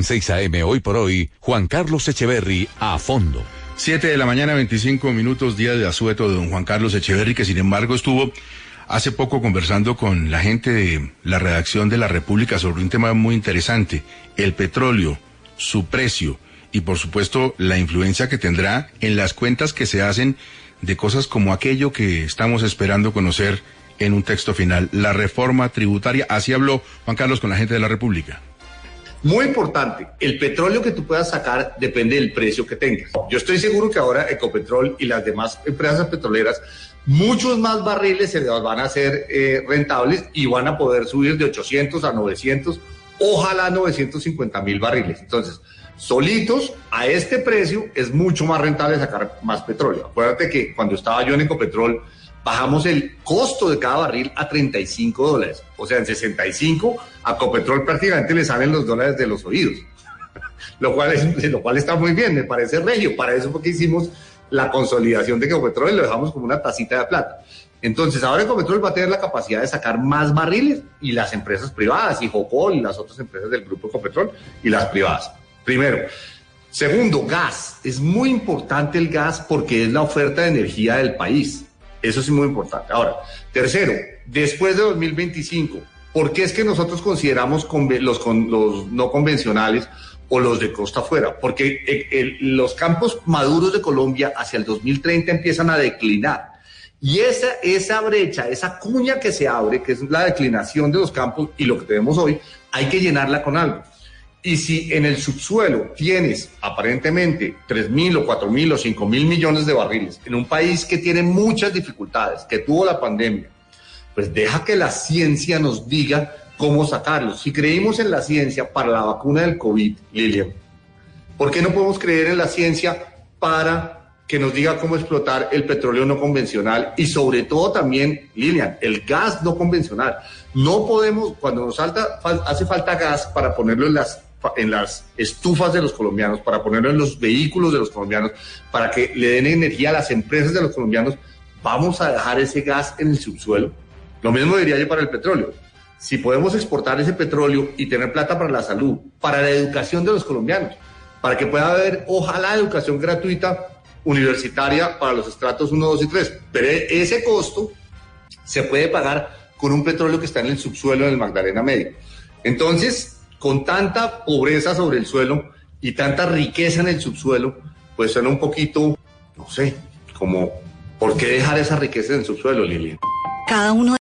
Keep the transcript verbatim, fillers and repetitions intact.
En seis A M Hoy por Hoy, Juan Carlos Echeverry a fondo. Siete de la mañana, veinticinco minutos, día de asueto de don Juan Carlos Echeverry, que sin embargo estuvo hace poco conversando con la gente de la redacción de La República sobre un tema muy interesante, el petróleo, su precio y por supuesto la influencia que tendrá en las cuentas que se hacen de cosas como aquello que estamos esperando conocer en un texto final, la reforma tributaria. Así habló Juan Carlos con la gente de La República. Muy importante, el petróleo que tú puedas sacar depende del precio que tengas. Yo estoy seguro que ahora Ecopetrol y las demás empresas petroleras, muchos más barriles se les van a hacer eh, rentables y van a poder subir de ochocientos a novecientos, ojalá novecientos cincuenta mil barriles. Entonces, solitos a este precio es mucho más rentable sacar más petróleo. Acuérdate que cuando estaba yo en Ecopetrol, bajamos el costo de cada barril a treinta y cinco dólares. O sea, en sesenta y cinco a Ecopetrol prácticamente le salen los dólares de los oídos. Lo cual, es, lo cual está muy bien, me parece regio. Para eso fue que hicimos la consolidación de Ecopetrol y lo dejamos como una tacita de plata. Entonces, ahora Ecopetrol va a tener la capacidad de sacar más barriles y las empresas privadas, y Jocol y las otras empresas del grupo Ecopetrol y las privadas. Primero. Segundo, gas. Es muy importante el gas porque es la oferta de energía del país. Eso sí es muy importante. Ahora, tercero, después de dos mil veinticinco, ¿por qué es que nosotros consideramos los, los no convencionales o los de costa afuera? Porque el, el, los campos maduros de Colombia hacia el dos mil treinta empiezan a declinar. Y esa, esa brecha, esa cuña que se abre, que es la declinación de los campos y lo que tenemos hoy, hay que llenarla con algo. Y si en el subsuelo tienes aparentemente tres mil o cuatro mil o cinco mil millones de barriles en un país que tiene muchas dificultades, que tuvo la pandemia, pues deja que la ciencia nos diga cómo sacarlos. Si creímos en la ciencia para la vacuna del COVID, Lilian, ¿por qué no podemos creer en la ciencia para que nos diga cómo explotar el petróleo no convencional y sobre todo también, Lilian, el gas no convencional? No podemos, cuando nos falta, hace falta gas para ponerlo en las en las estufas de los colombianos, para ponerlo en los vehículos de los colombianos, para que le den energía a las empresas de los colombianos, ¿vamos a dejar ese gas en el subsuelo? Lo mismo diría yo para el petróleo. Si podemos exportar ese petróleo y tener plata para la salud, para la educación de los colombianos, para que pueda haber, ojalá, educación gratuita universitaria para los estratos uno, dos y tres, pero ese costo se puede pagar con un petróleo que está en el subsuelo del Magdalena Medio. Entonces, con tanta pobreza sobre el suelo y tanta riqueza en el subsuelo, pues suena un poquito, no sé, como, ¿por qué dejar esa riqueza en el subsuelo, Lilian? Cada uno